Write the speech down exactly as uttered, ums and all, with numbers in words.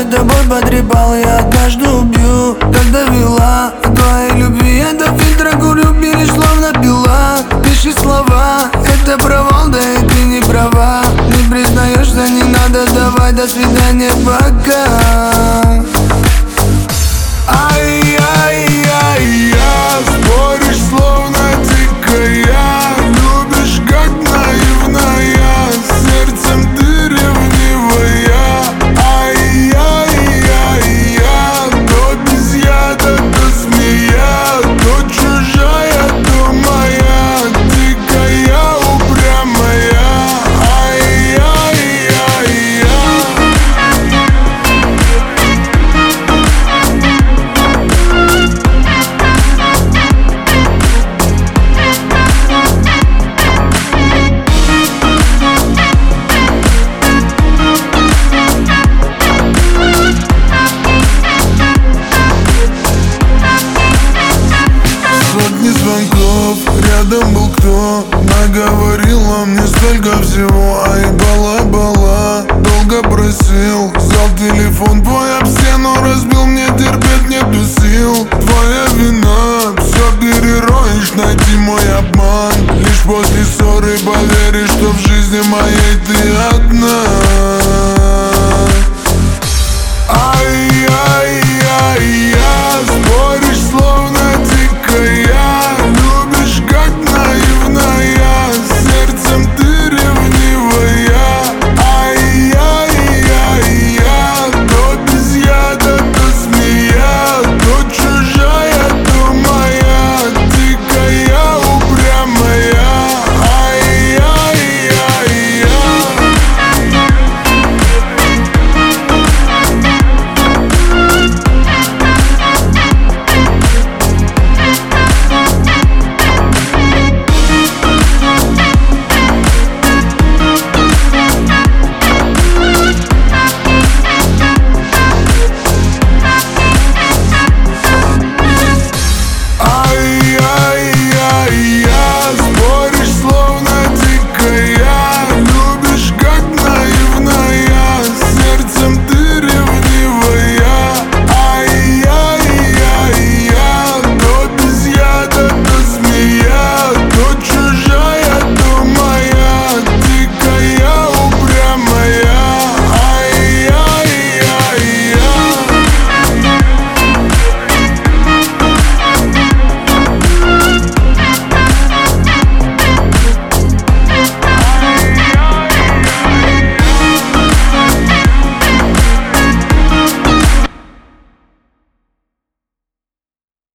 бы тобой потрепал, я однажды убью. Так довела твоей любви, я до фильтра курю, берешь словно пила. Пиши слова, это провал, да и ты не права. Не признаешься, не надо, давай, до свидания, пока.